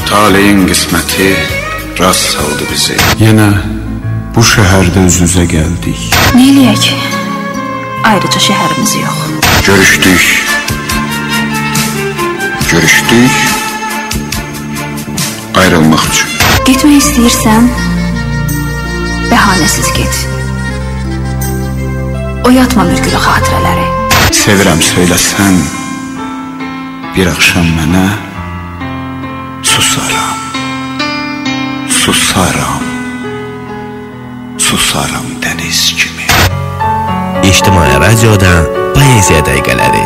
Taleyin qisməti rast saldı bizi. Yenə bu şəhərdə üz-üzə gəldik. Neyləyək? Ayrıca şəhərimiz yox. Görüşdük. Ayrılmaq üçün. Getmək istəyirsən, bəhanəsiz get. Oyatma mürgülü xatirələri. Sevirəm söyləsən, bir axşam mənə susaram dəniz kimi. İctimai radiodan poeziya dəqiqələri.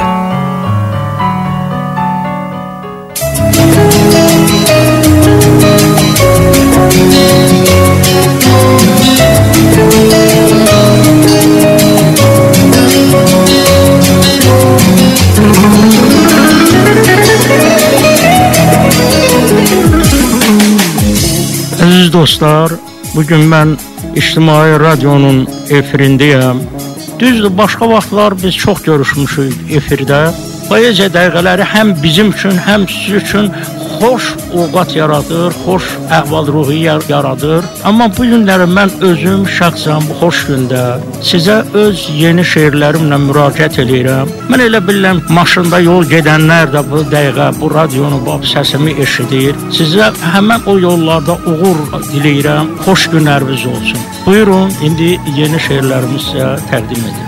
Əziz dostlar, bugün mən İctimai Radionun efirindəyəm. Düzdür, başqa vaxtlar biz çox görüşmüşük efirdə. Poeziya dəqiqələri həm bizim üçün, həm siz üçün xoş ovqat yaradır, xoş əhval-ruhiyyə yaradır. Amma bu günləri mən özüm şəxsən bu xoş gündə sizə öz yeni şeirlərimlə müraciət edirəm. Mən elə bilirəm, maşında yol gedənlər də bu dəqiqə bu radionu, bu səsimi eşidir. Sizə həmən o yollarda uğur diləyirəm, xoş günləriniz olsun. Buyurun, indi yeni şeirlərimi sizə təqdim edirəm.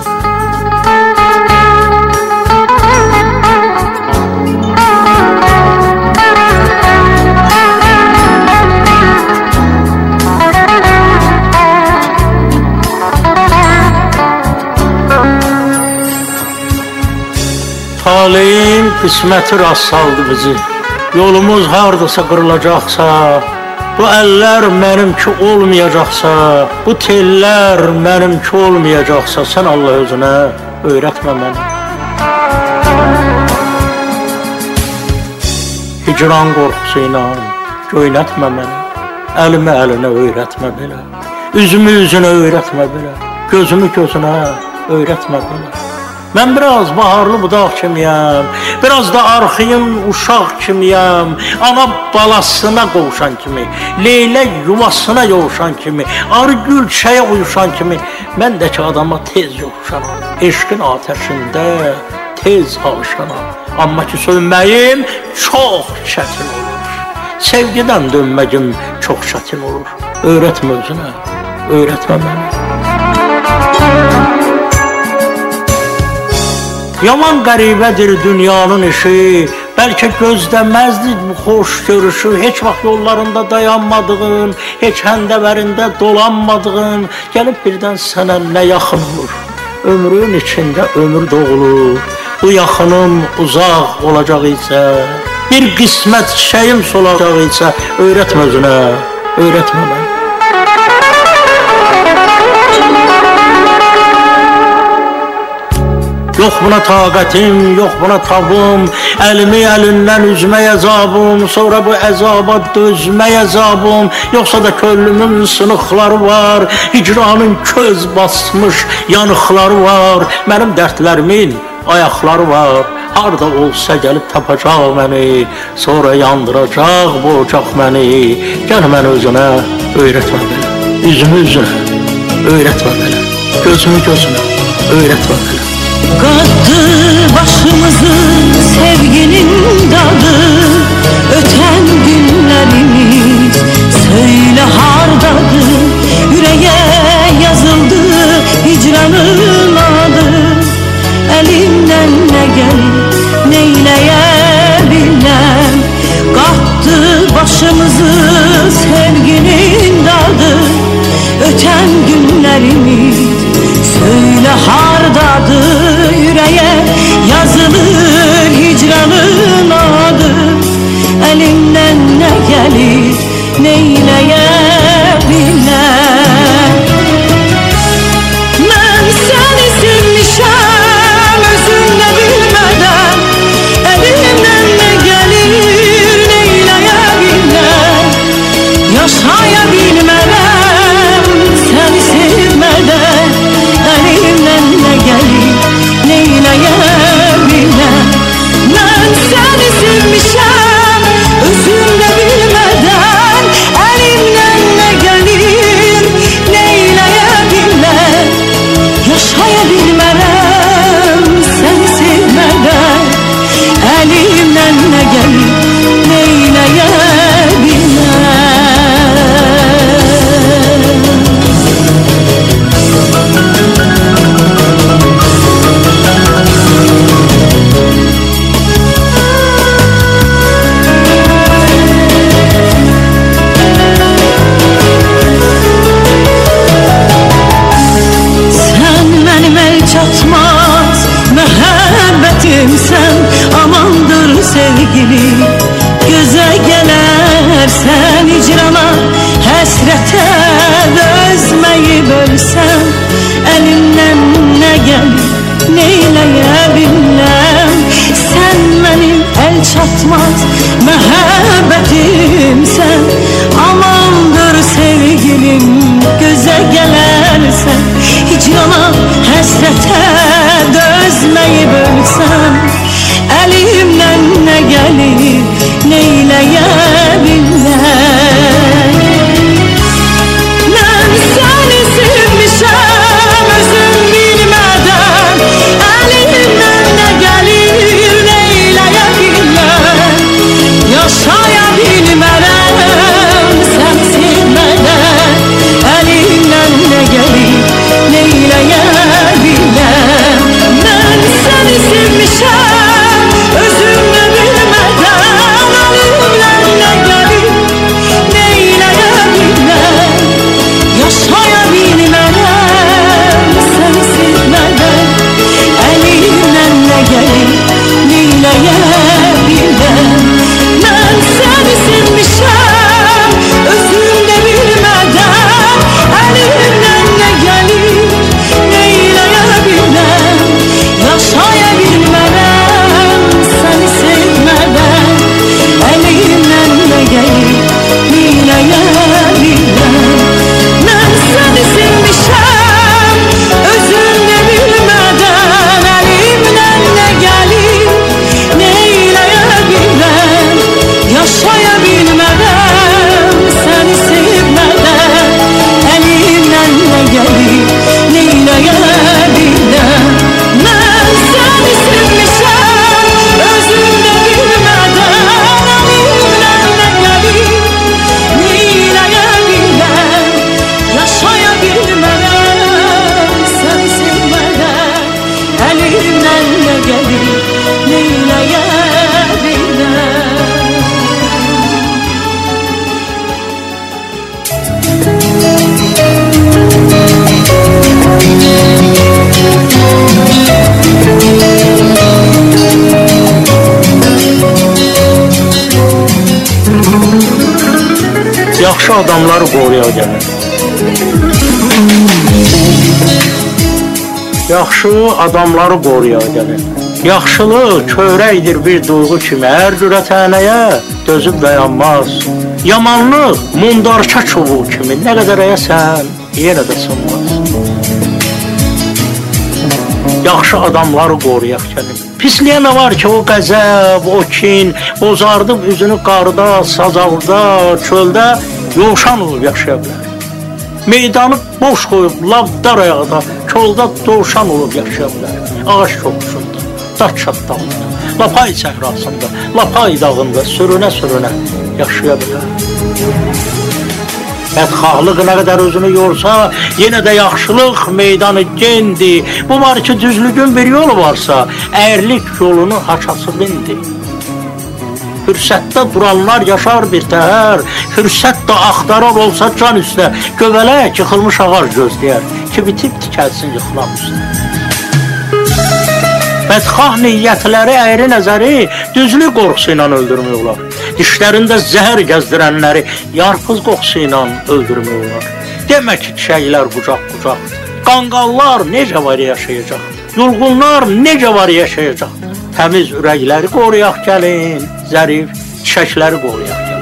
Taleyin qisməti rast saldı bizi. Yolumuz hardasa qırılacaqsa, bu əllər mənimki olmayacaqsa, bu tellər mənimki olmayacaqsa, sən Allah özünə öyrətmə məni. Hicran qorxusu ilə göynətmə məni. Əlimi əlinə öyrətmə belə. Üzümü üzünə öyrətmə belə. Gözümü gözünə öyrətmə belə. Mən biraz baharlı budaq kimiyəm, biraz da arxayın uşaq kimiyəm, ana balasına qovuşan kimi, leylək yuvasına yovuşan kimi, arı gülçəyə uyuşan kimi, mən də ki adama tez yovuşanam, eşqin atəşində tez alışanam. Amma ki sönməyim çox çətin olur, sevgidən dönməyim çox çətin olur. Öyrətmə özünə, öyrətmə mənə. Yaman qəribədir dünyanın işi, bəlkə gözləməzdik bu xoş görüşü, heç vaxt yollarında dayanmadığın, heç həndəvərində dolanmadığın, gəlib birdən sənə nə yaxın olur, ömrün içində ömür doğulur, bu yaxınım uzaq olacaq isə, bir qismət çiçəyim solacaq isə, öyrətmə özünə, öyrətmə mənə. Yox buna taqətim, yox buna tabım, əlimi əlindən üzmək əzabım, sonra bu əzaba dözmək əzabım, yoxsa da könlümün sınıqları var, hicranın köz basmış yanıqları var, mənim dərdlərimin ayaqları var, harda olsa gəlib tapacaq məni, sonra yandıracaq bu ocaq məni, gəl mən özünə öyrətmə belə, üzümü üzünə öyrətmə belə, gözümü gözünə öyrətmə belə. Qattı başımızı sevginin dadı, öten günlerimiz söyle hardadır, yüreğe yazıldı hicranın adı, elimden ne gelir neyleyebilmem, qattı başımızı sevginin dadı, öten günlerimiz söyle hardadır, yüreğe yazılır hicranın adı, elimden ne gelir neyleyebilmem. Ben seni sevmişem özünde bilmeden, elimden ne gelir neyleyebilmem. bölsən, əlimdən nə gəlir, neyləyə bilməm. Sən mənim əl çatmaz məhəbbətimsən, amandır sevgilim, gözə gələrsən. Hicrana, həsrətə dözməyi bölsən, əlimdən nə gəlir, neyləyə bilməm. Mən səni sevmişəm özüm bilmədən, əlimdən nə gəlir, neyləyə bilməm. Yaşaya bilmərəm sən sevmədən, əlimdən nə gəlir, neyləyə bilməm. Mən səni sevmişəm özüm də bilmədən, əlimdən nə gəlir, neyləyə bilməm. Yaşaya bilmərəm sən sevmədən, əlimdən nə gəlir, neyləyə bilməm. Mən səni sevmişəm özüm də bilmədən, əlimdən nə gəlir, neyləyə bilməm. Yaşaya bilmərəm səni sevmədən, əlimdən nə gəlir, neyləyə bilməm. Mən səni sevmişəm özüm də bilmədən, əlimdən nə gəlir, neyləyə bilməm. Yaşaya bilmərəm səni sevmədən, əlimdən nə gəlir, neyləyə bilməm. Mən səni sevmişəm özüm də bilmədən, əlimdən nə gəlir, neyləyə bilməm. Yaşaya bilmərəm səni sevmədən, əlimdən nə gəlir, neyləyə bilməm. Yaxşı adamları qoruya gəlir. Yaxşı adamları qoruya gəlir. Yaxşılıq çörəkdir bir duyğu kimi, hər cürə tənəyə dözüb dayanmaz. Yamanlıq mundarça çubuğu kimi, nə qədər əyəsən, yenə də sınmaz. Yaxşı adamları qoruyaq gəlir. Pisliyə nə var ki, o qəzəb, o kin, bozardıb üzünü qarda, sazavda, çöldə yovşan olub yaşaya bilər. Meydanı boş qoyub, labdar ayaqda, kolda dovşan olub yaşaya bilər. Ağaç kokusunda, daç çatdağında, lapay səhrasında, lapay dağında sürünə-sürünə yaşaya bilər. Bədxahlıq nə qədər özünü yorsa, yenə də yaxşılıq meydanı gendi. Bu var ki, düzlüğün bir yolu varsa, əyirlik yolunu haçası bindi. Fürsətdə duranlar yaşar bir təhər, fürsət də axtarar olsa can üstə, gövələk yıxılmış ağac gözləyər ki, bitib tikəlsin yıxılan üstə. Bədxah niyyətləri, əyri nəzəri düzlük qorxusu ilə öldürmək olar. Dişlərində zəhər gəzdirənləri yarpız qoxusu ilə öldürmək olar. Demə ki, çiçəklər qucaq-qucaqdır. Qanqallar necə var yaşayacaqdır? Yulğunlar necə var yaşayacaqdır? Təmiz ürəkləri qoruyaq gəlin, zərif çiçəkləri qoruyaq gəlin.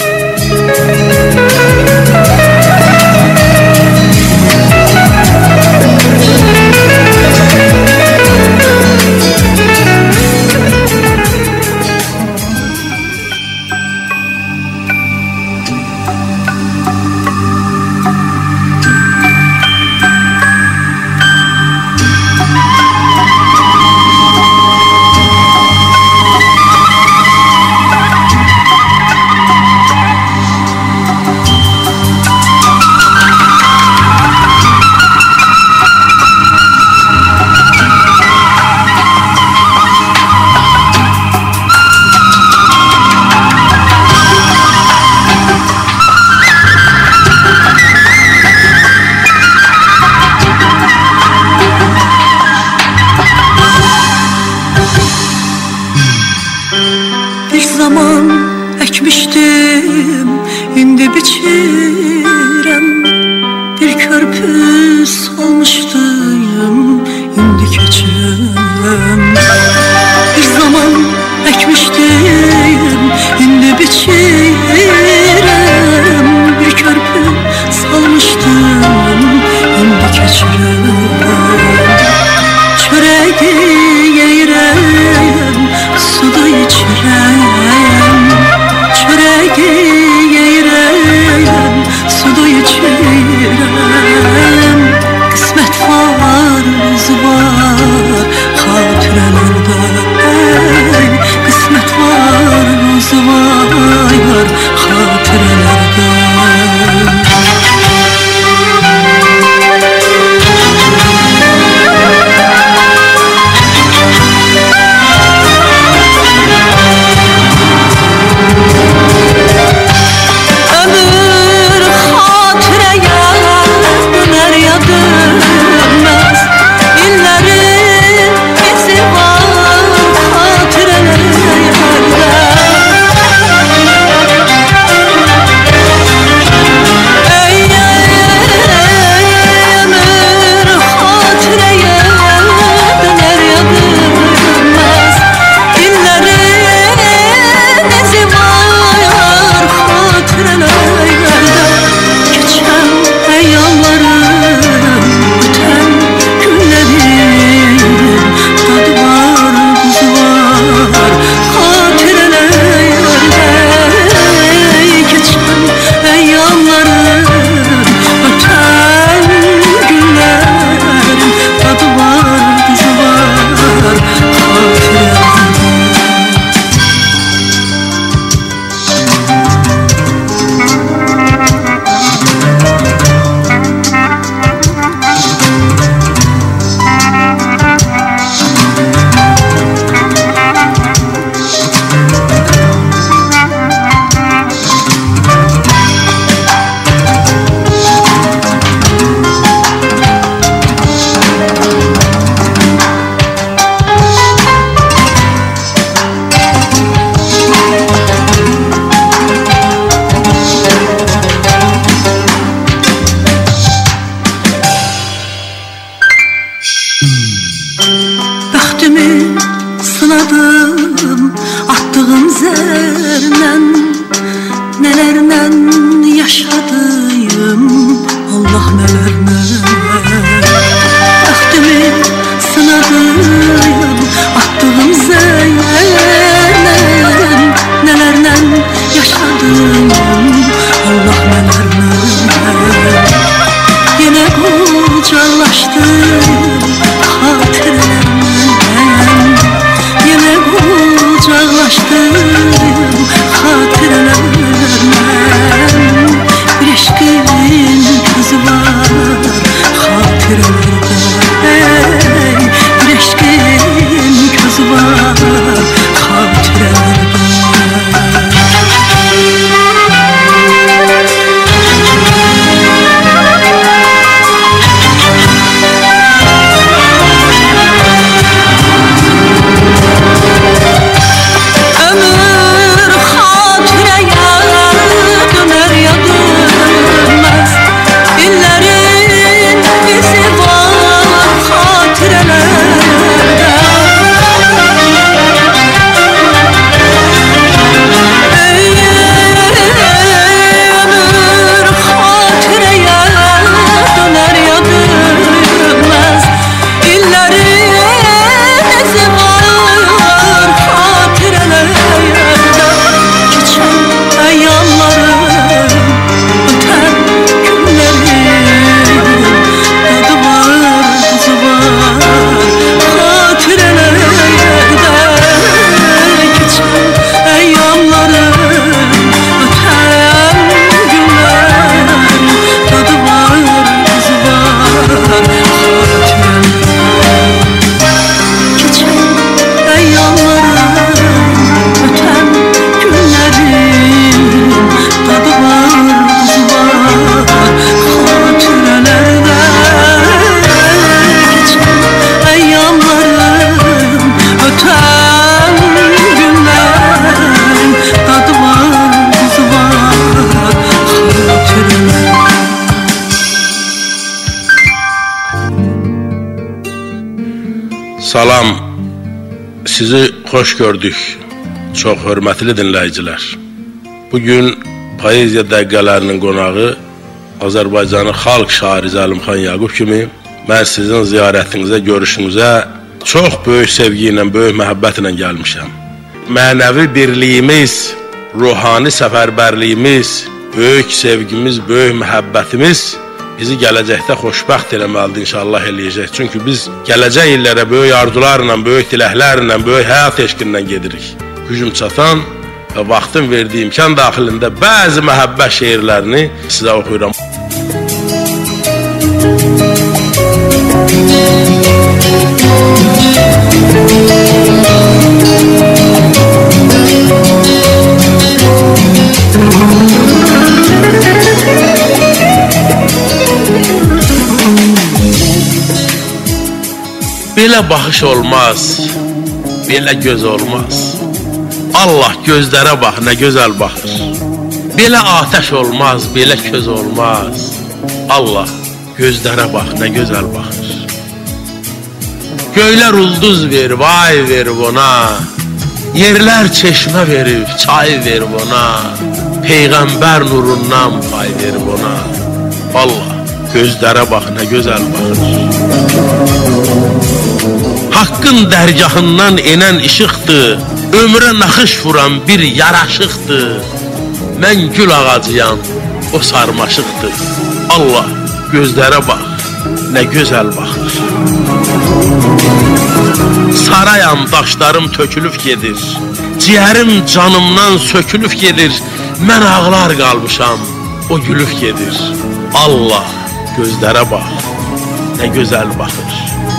zaman əkmişdim, indi biçirəm. Bir körpü salmışdım, indi keçirəm. Bir zaman əkmişdim, indi biçirəm. Bir körpü salmışdım, indi keçirəm. Çörəyi yeyirəm, suda içirəm. Çörəyi yeyirəm, suda içirəm. Qismət var, özü var, xatirələr. Salam, sizi xoş gördük, çox hörmətli dinləyicilər. Bugün poeziya dəqiqələrinin qonağı Azərbaycanın xalq şairi Zəlimxan Yaqub kimi mən sizin ziyarətinizə, görüşünüzə çox böyük sevgi ilə, böyük məhəbbətlə gəlmişəm. Mənəvi birliyimiz, ruhani səfərbərliyimiz, böyük sevgimiz, böyük məhəbbətimiz bizi gələcəkdə xoşbəxt eləməlidir, inşallah eləyəcək. Çünki biz gələcək illərə böyük arzularla, böyük diləklərlə, böyük həyat eşqinlə gedirik. Gücüm çatan və vaxtın verdiyi imkan daxilində bəzi məhəbbət şeirlərini sizə oxuyuram. Belə baxış olmaz, belə göz olmaz. Allah gözlərə bax, nə gözəl baxır. Belə atəş olmaz, belə köz olmaz. Allah gözlərə bax, nə gözəl baxır. Göylər ulduz verib, ay verib ona. Yerlər çeşmə verib, çay verib ona. Peyğəmbər nurundan pay verib ona. Allah gözlərə bax, nə gözəl baxır. Haqqın dərgahından enən işıqdır, ömrə naxış vuran bir yaraşıqdır. Mən gül ağacıyam, o sarmaşıqdır. Allah gözlərə bax, nə gözəl baxır. Sarayam, daşlarım tökülüb gedir, ciyərim canımdan sökülüb gedir. Mən ağlar qalmışam, o gülüb gedir. Allah gözlərə bax, nə gözəl baxır.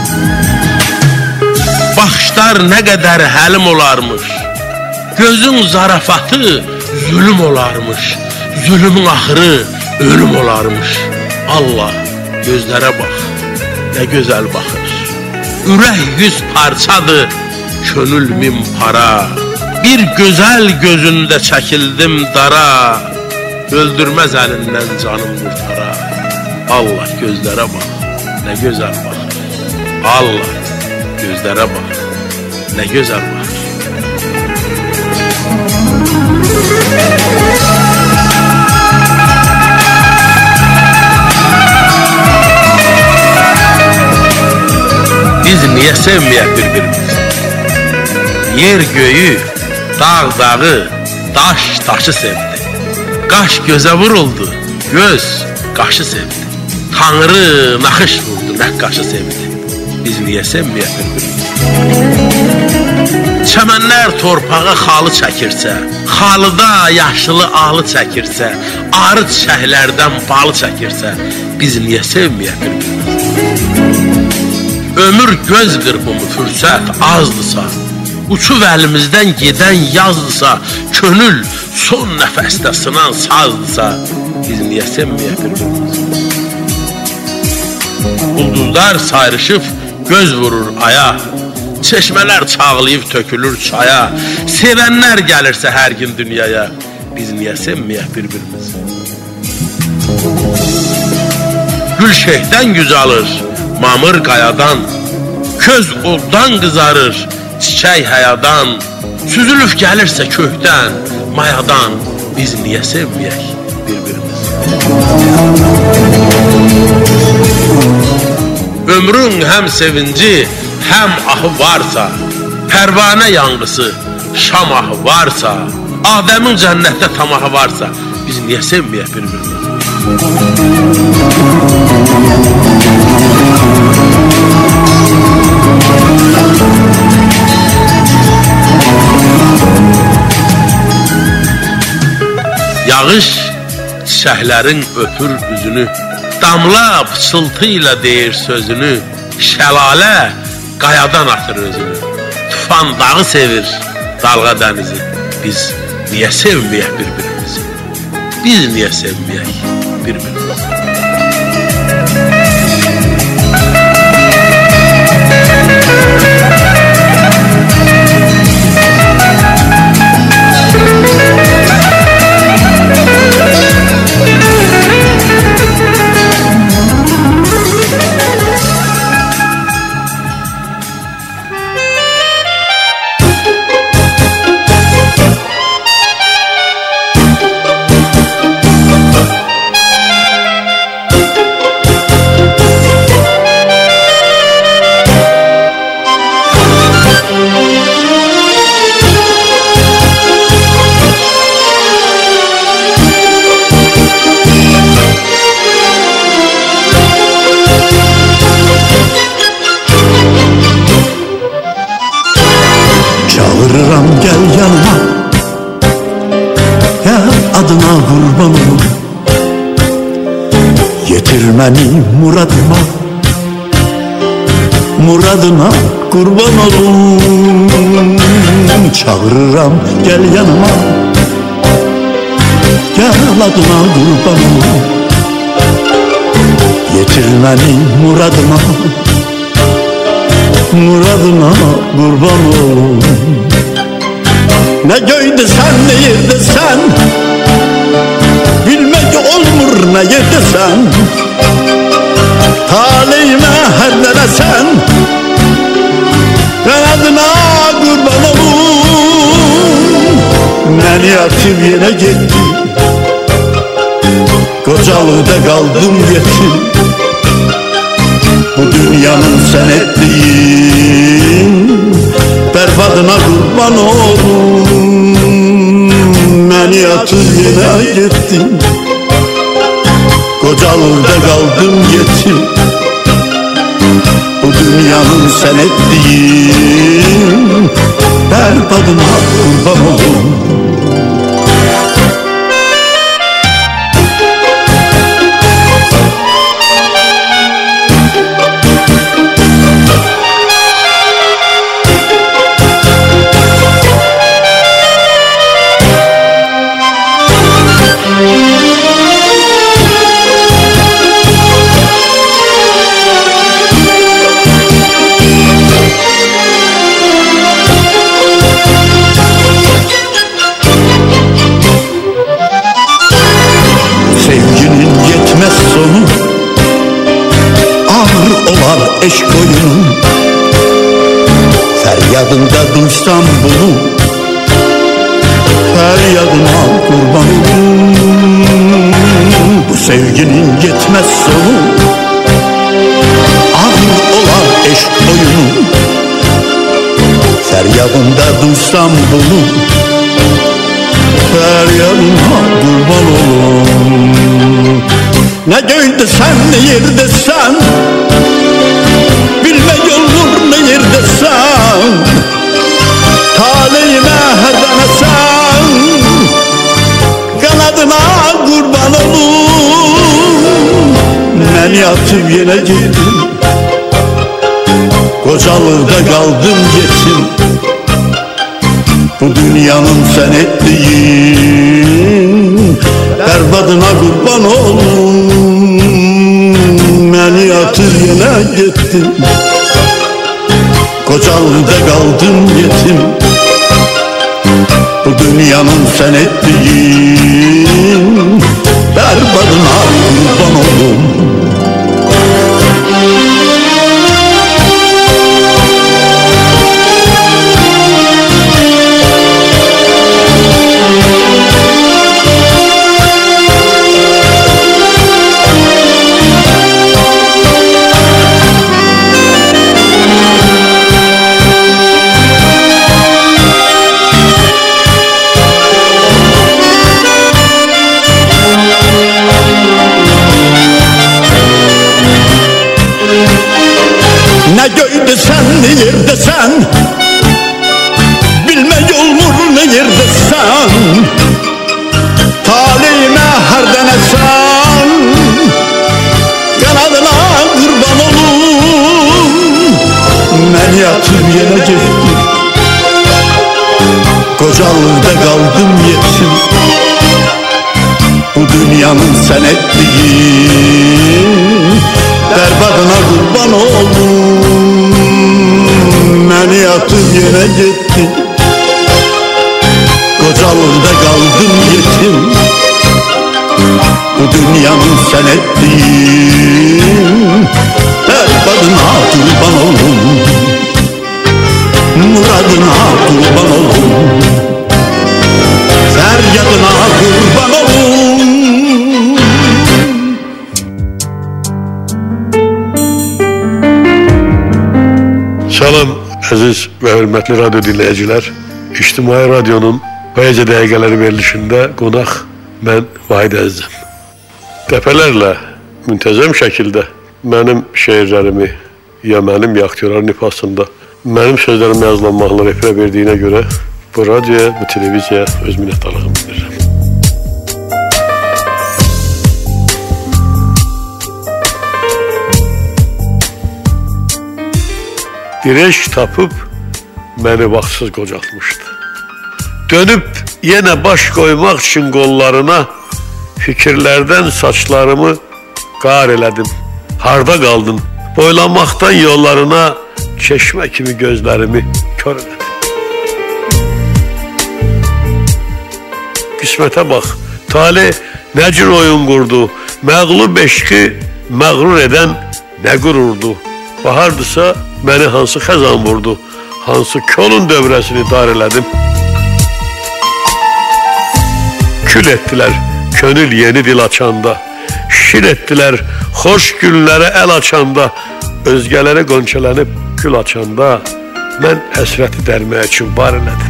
Baxışlar nə qədər həlim olarmış, gözün zarafatı zülüm olarmış, zülümün axırı ölüm olarmış. Allah gözlərə bax, nə gözəl baxır. Ürək 100 parçadır, könül 1000 para. Bir gözəl gözündə çəkildim dara, öldürməz əlindən canım qurtara. Allah gözlərə bax, nə gözəl baxır. Allah gözlərə bax, nə gözəl baxır. Biz niyə sevməyək bir-birimizi? Yer göyü, dağ dağı, daş daşı sevdi. Qaş gözə vuruldu, göz qaşı sevdi. Tanrı naxış vurdu, nə qaşı sevdi. Biz niyə sevməyək bir-birimizi? Çəmənlər torpağa xalı çəkirsə, xalıda yaşılı alı çəkirsə, arı çiçəklərdən balı çəkirsə, biz niyə sevməyək bir-birimizi? Ömür göz qırpımı, fürsət azdısa, uçub əlimizdən gedən yazdısa, könül son nəfəsdə sınan sazdısa, biz niyə sevməyək bir-birimizi? Ulduzlar sayrışıb göz vurur aya, çeşmələr çağlayıb tökülür çaya, sevənlər gəlirsə hər gün dünyaya, biz niyə sevməyək bir-birimizi? Gül şeyhdən güzalır, mamır qayadan, köz oddan qızarır, çiçək həyadan, süzülüb gəlirsə kökdən, mayadan, biz niyə sevməyək bir-birimizi? Ömrün həm sevinci, həm ahı varsa, pərvanə yanğısı, şam ahı varsa, Adəmin cənnətdə tamahı varsa, biz niyə sevməyək bir-birimizi? Yağış çiçəklərin öpür üzünü, damla pıçıltı ilə deyir sözünü, şəlalə qayadan atır özünü, tufan dağı sevir, dalğa dənizi. Biz niyə sevməyək bir-birimizi? Biz niyə sevməyək bir-birimizi? Muradına kurban olum, yetirmeni muradıma. Muradına kurban olum, çağırıram gel yanıma. Gel adına kurban olum, yetirmeni muradıma. Muradına kurban olum. Ne göyde sen ne yerde sen, bilmek olmur ne yerde sen. Talihime her nere sen, kanadına kurban olum. Beni atıp yine gitti, kocalıkta kaldım yetim. Bu dünyanın sen ettiğin berbatına kurban olum. Beni atıp yine gittin, kocalıkta kaldım yetim. Bu dünyanın sen ettiğin berbatına kurban olum. Eşk oyunu, feryadında duysam bunu, feryadına kurban olum. Bu sevginin yetmez sonu, ağır olar eşk oyunu, feryadında duysam bunu, feryadına kurban olum. Ne göğde sen ne yerde sen, bilme yolur ne yerde sen. Talihime her dene sen, kanadına kurban olum. Beni atıp yine gittin, kocalıkta kaldım yetim. Bu dünyanın sen ettiğin berbatına kurban olum. Beni atıp yine gittin, kocalıkta kaldım yetim. Bu dünyanın sen ettiğin berbatına kurban olum. Ne göğde sen ne yerde sen, bilme yolmur ne yerde sen. Talihime her dene sen, kanadına kurban olum. Beni atıp yine gittin, kocalıkta kaldım yetim. Bu dünyanın sen ettiğin berbatına kurban oldum. Beni atıp yine gittin, kocalıkta kaldım yetim. Bu dünyanın sen ettiğin berbatına kurban oldum. Muradına kurban oldum, feryadına kurban oldum. Salam əziz və hörmətli radyo dinləyicilər. İctimai Radionun poeziya dəqiqələri verilişində qonaq mən Vahid Əzizim. Dəfələrlə müntəzəm şəkildə mənim şeirlərimi ya mənim ya aktyorların ifasında mənim sözlərim yazılan mahnılar efirə verdiyinə görə bu radioya, bu televiziyaya öz minnətdarlığımı bildirirəm. Bir eşk tapıb məni vaxtsız qocaltmışdı. Dönüb yenə baş qoymaq üçün qollarına fikirlərdən saçlarımı qar elədim. Harda qaldın? Boylanmaqdan yollarına çeşmə kimi gözlərimi kör elədim. Qismətə bax, tale nə cür oyun qurdu, məğlub eşqi məğrur edən nə qururdu. Bahardısa məni hansı xəzan vurdu, hansı kolun dövrəsini dar elədim. Kül etdilər könül yeni dil açanda, şir etdilər xoş güllərə əl açanda, özgələrə qonçələnib gül açanda, mən həsrəti dərmək üçün bar elədim.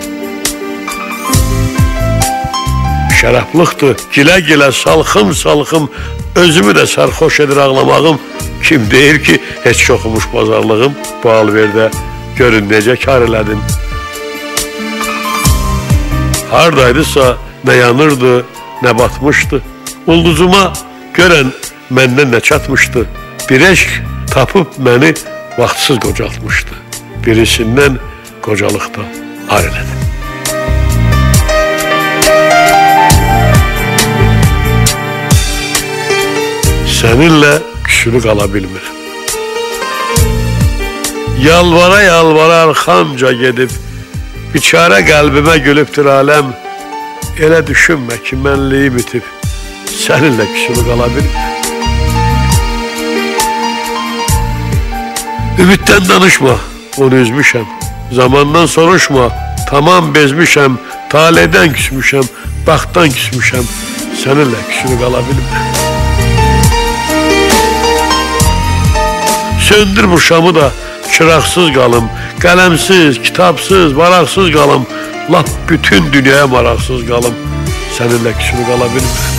Şərəflıqdır, gilə-gilə, salxım-salxım, özümü də sərxoş edir ağlamağım. Kim deyir ki, heç oxumuş bazarlığım, bu alverdə görün necə kar elədim. Hardaydısa nə yanırdı, nə batmışdı. Ulduzuma görən məndən nə çatmışdı. Bir eşq tapıb məni vaxtsız qocaltmışdı. Birisindən qocalıqda ar elədim. Səninlə küsülü qala bilmirəm. Yalvara-yalvara arxamca gedib, biçarə qəlbimə gülübdür aləm. Elə düşünmə ki, mənliyi bitib, səninlə küsülü qala bilmirəm. Ümiddən danışma, onu üzmüşəm. Zamandan soruşma, tamam bezmişəm. Taleydən küsmüşəm, baxtdan küsmüşəm. Səninlə küsülü qala bilmirəm. Söndür bu şamı da çıraqsız qalım, qələmsiz, kitabsız, varaqsız qalım, lap bütün dünyaya maraqsız qalım, səninlə küsülü qala bilmirəm.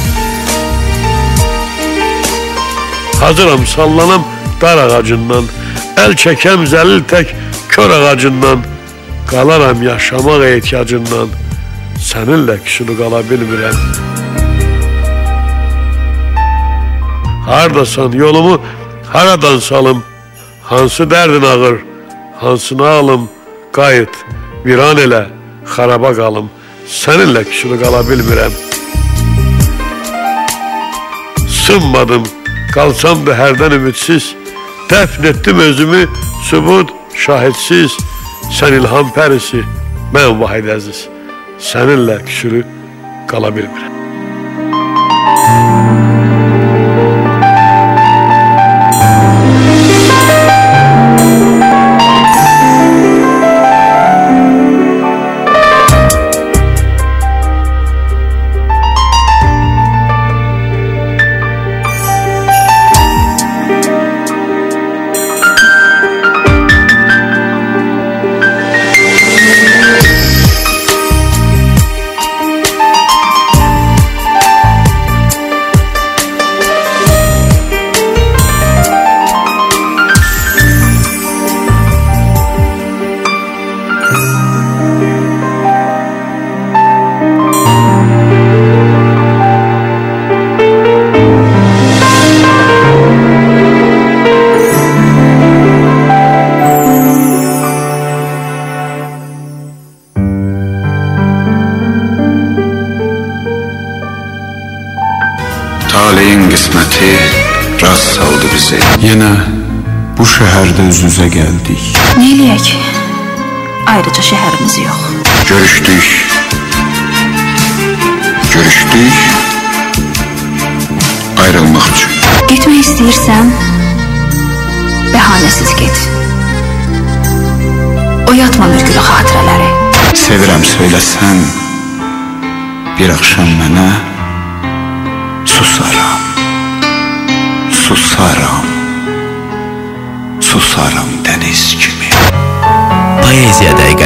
Hazıram, sallanam dar ağacından, əl çəkəm zəlil tək kör ağacından, qalaram yaşamaq ehtiyacından, səninlə küsülü qala bilmirəm. Hardasan, yolumu haradan salım, hansı dərdin ağır, hansını alım, qayıt, viran elə, xaraba qalım, səninlə küsülü qala bilmirəm. Sınmadım, qalsam da hərdən ümidsiz, dəfn etdim özümü, sübut, şahidsiz, sən ilham pərisi, mən vahid əziz, səninlə küsülü qala bilmirəm. Taleyin qisməti rast saldı bizi. Yenə bu şəhərdə üz-üzə gəldik. Neyləyək? Ayrıca şəhərimiz yox. Görüşdük. Ayrılmaq üçün. Getmək istəyirsən, bəhanəsiz get. Oyatma mürgülü xatirələri. Sevirəm söyləsən, bir axşam mənə susaram dəniz kimi. Poeziya dəqiqələri.